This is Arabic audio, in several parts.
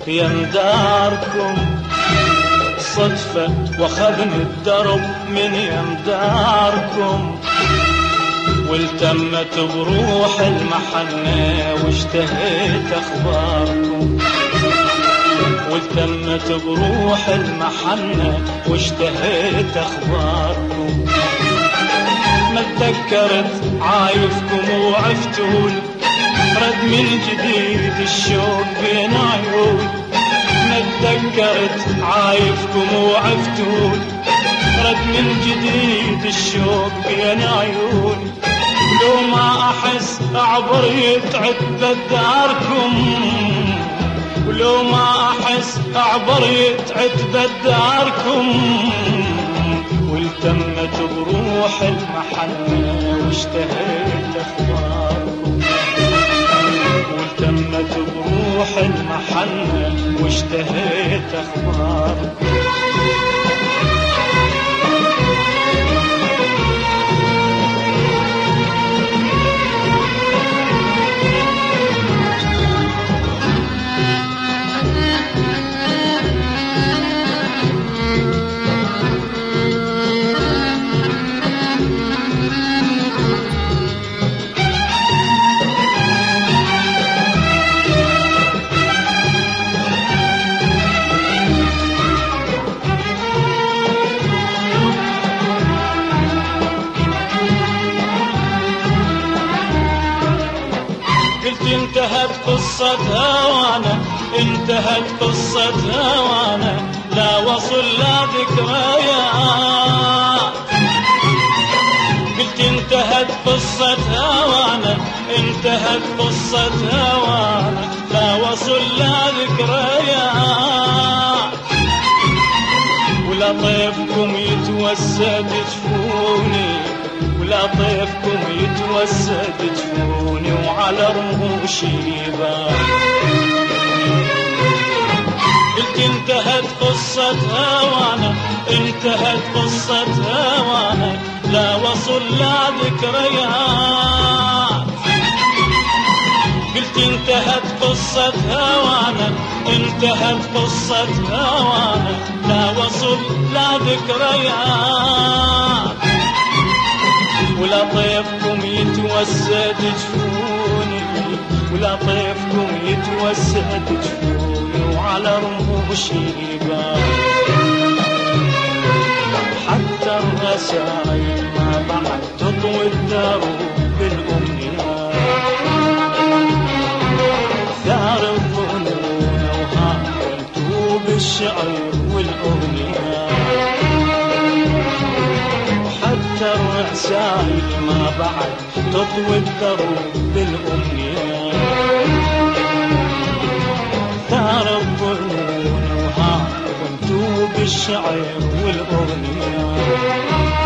يمداركم صدفة واخذني الدرب من يمداركم، والتمت بروح المحنة واشتهيت اخباركم، والتمت بروح المحنة واشتهيت اخباركم. ما تذكرت عايفكم وعفتوني، رد من جديد الشوق بين عيوني. ما تذكرت عايفكم وعفتوني، رد من جديد الشوق بين عيوني. لو ما احس اعبر يتعب داركم، ولو ما احس اعبر يتعب داركم، والتمت بروح المحنة واشتهيت اخباركم، والتمت بروح المحنة واشتهيت اخباركم. انتهت قصة هوانا، انتهت قصة هوانا، لا وصل لا ذكريات. قلت انتهت قصة هوانا، انتهت قصة هوانا، لا وصل لا ذكريات. ولا طيفكم يتوسد جفوني، ولا طيفكم يتوسد جفوني، وعلى رموشي يبان. قلت انتهت قصة هوانا، انتهت قصة هوانا، لا وصل لا ذكريات. قلت انتهت قصة هوانا، انتهت قصة هوانا، لا وصل لا ذكريات. ولا طيفكم يتوسد جفوني، ولا طيفكم يتوسد جفوني، وعلى رموشي يبان. حتى الرسايل ما بعد تطوي الدروب بالأمنيات، ثار الظنون وهاولتوا بالشعر والأغنيات. حتى الرسايل ما بعد تطوي الدروب بالأمنيات، ثار الظنون وهاولتوا بالشعر والأغنيات.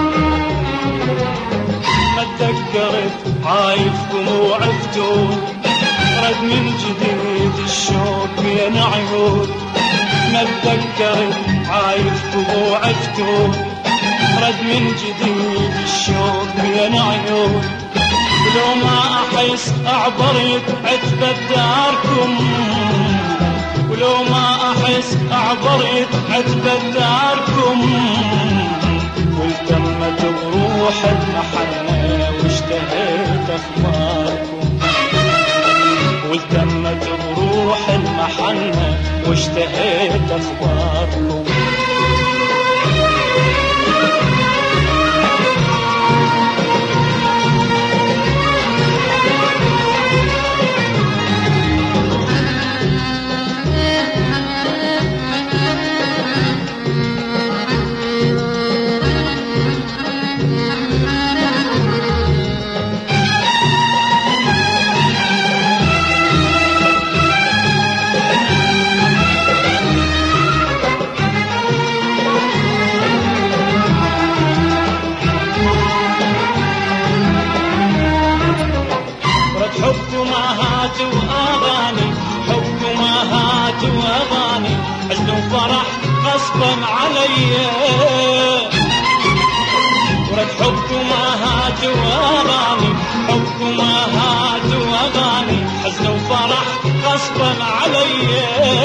ما تذكرت عايفكم وعفتوني، رد من جديد الشوق بين عيوني. ما تذكرت عايفكم وعفتوني، رد من جديد الشوق بين عيوني. لو ما احس اعبر يتعتب داركم، ولو ما احس اعبر يتعتب داركم، والتمت بروح المحنة واشتهيت اخباركم، والتمت بروح المحنة واشتهيت اخباركم. واغاني حزن وفرح غصبا علي، ورد حب ومهات واغاني، حب ومهات واغاني حزن وفرح غصبا علي،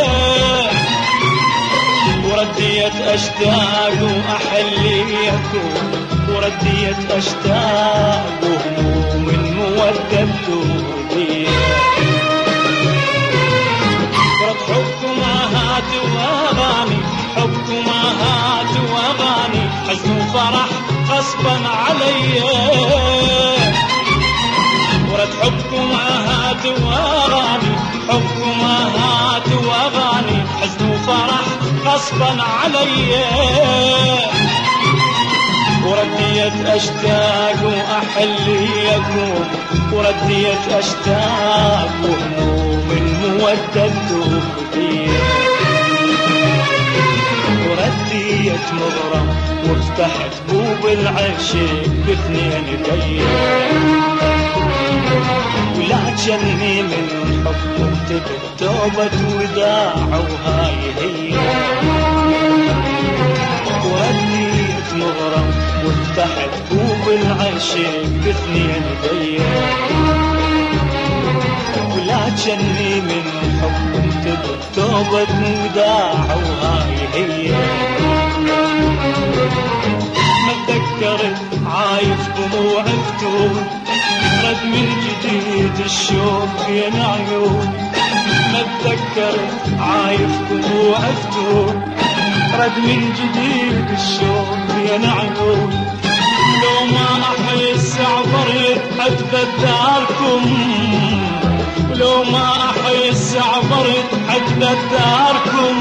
ورديت أشتاق وأحليكم، ورديت أشتاق وهموم المودة بدودي. ورد حبكم آهات وأغاني، حبكم آهات وأغاني، حزن وفرح غصبا علي. ورد حبكم آهات وأغاني، حبكم آهات وأغاني، حزن وفرح غصبا علي. ورديت أشتاق وأحليكم، ورديت أشتاق وهموم المودة بدودي. ورديت مغرم وفتحت بوب العشق باثنين يدي، ولا جني من حبكم تبت توبة وداع وهاي هي. ورديت مغرم وفتحت بوب العشق باثنين يدي، ولا جني من حبكم تبت توبة وداع وهاي هي. ما تذكرت عايفكم وعفتون، رد من جديد الشوق بين عيون. ما تذكرت عايفكم وعفتون، رد من جديد الشوق بين عيون. لو ما أحس عبرت أتبداركم، لو ما أحس عبرت أتبداركم.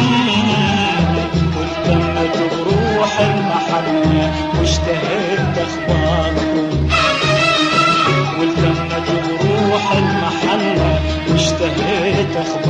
والتمت بروح المحنة واشتهيت أخباركم، والتمت بروح المحنة واشتهيت أخباركم.